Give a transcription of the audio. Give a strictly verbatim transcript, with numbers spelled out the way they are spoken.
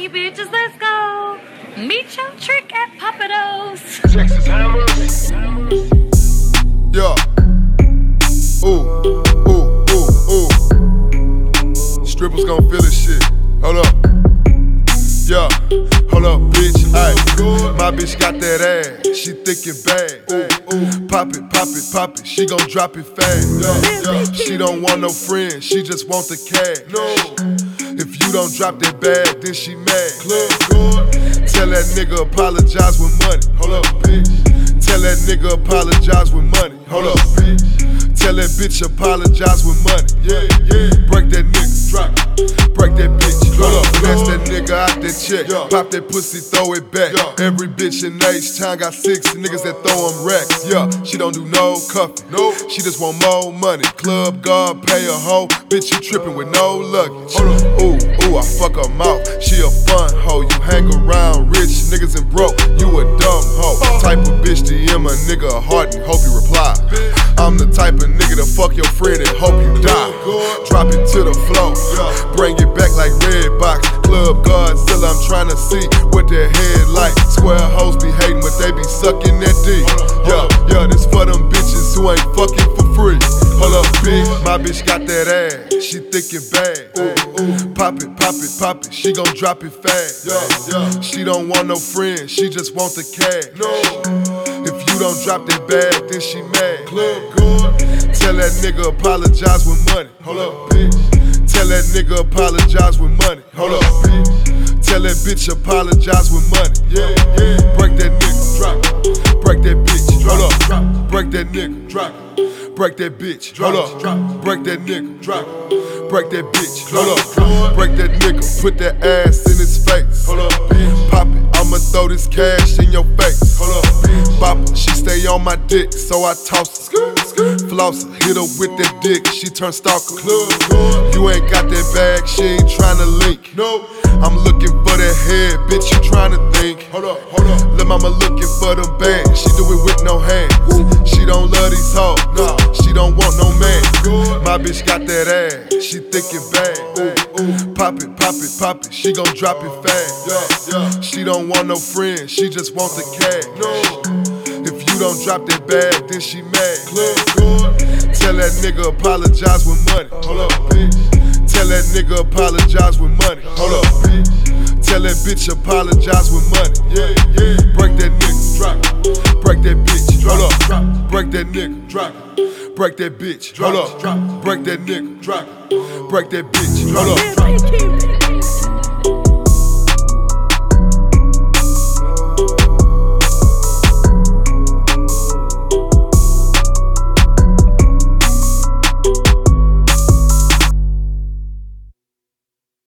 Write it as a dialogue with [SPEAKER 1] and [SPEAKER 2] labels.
[SPEAKER 1] Hey bitches, let's go. Meet your trick at Papados.
[SPEAKER 2] Texas Hammers.
[SPEAKER 3] Yeah. Ooh, ooh, ooh, ooh. Strippers gon' feel this shit. Hold up. Yeah. Hold up, bitch. Ayy. My bitch got that ass. She thick and bad. Ooh, ooh. Pop it, pop it, pop it. She gon' drop it fast. Yeah, yeah. She don't want no friends. She just want the cash. No. If you don't drop that bag, then she mad. Tell that nigga apologize with money. Hold up, bitch. Tell that nigga apologize with money. Hold up, bitch. Tell that bitch apologize with money. Yeah, yeah. Break that nigga, drop it. Break that bitch. Hold up, bless that nigga out that check. Pop that pussy, throw it back. Every bitch in H-Town got six niggas that throw them racks. Yeah, she don't do no cuffing. No, she just want more money. Club guard, pay a hoe. Bitch, you tripping with no luggage. Hold up. Ooh, ooh, I fuck her mouth. She a fun hoe. You hang around rich niggas and broke. You a dumb hoe. Type of bitch D M a nigga a heart and hope you reply. I'm the type of nigga to fuck your friend and hope you die. Drop it to the floor, bring it back like Redbox. Club Godzilla, I'm tryna see what their head like. Square hoes be hating, but they be sucking that D. Yeah, yeah, this for them bitches who ain't fucking for free. Hold up, bitch, my bitch got that ass. She thick and bad. Ooh, ooh. Pop it, pop it, pop it. She gon' drop it fast. Yeah, yeah. She don't want no friends. She just want the cash. No. If you don't drop that bag, then she mad. Tell that nigga apologize with money. Hold up, bitch. Tell that nigga apologize with money. Hold up, bitch. Tell that bitch apologize with money. Yeah, yeah. Break that nigga, drop it. Break that bitch, hold up. Break that nigga, drop it. Break that bitch, hold up. Break that nigga, drop it. Break that bitch, hold up. Break that nigga, put that ass in his face. Hold up, bitch. Pop it, I'ma throw this cash in your face. Hold up, bitch. Bop it, she stay on my dick, so I toss her. Floss her, hit her with that dick, she turn stalker. You ain't got that bag, she ain't tryna link. No, I'm looking for that head, bitch, you tryna think. Hold up, hold up. Lil' mama looking for them bands, she do it with no hands. She don't love these hoes, no, she don't want no man. My bitch got that ass, she thick and bad. Ooh, ooh. Pop it, pop it, pop it, she gon' drop it fast. Yeah, yeah. She don't want no friends, she just want the cash. No. If you don't drop that bag, then she mad. Tell that nigga apologize with money. Hold up, bitch. Tell that nigga apologize with money. Hold up, bitch. Tell that bitch apologize with money. Yeah, yeah. Break that nigga, drop it. Break that bitch, hold up. Break that nigga, drop it. Break that bitch, hold up. Break that nigga, drop it. Break that bitch, hold up.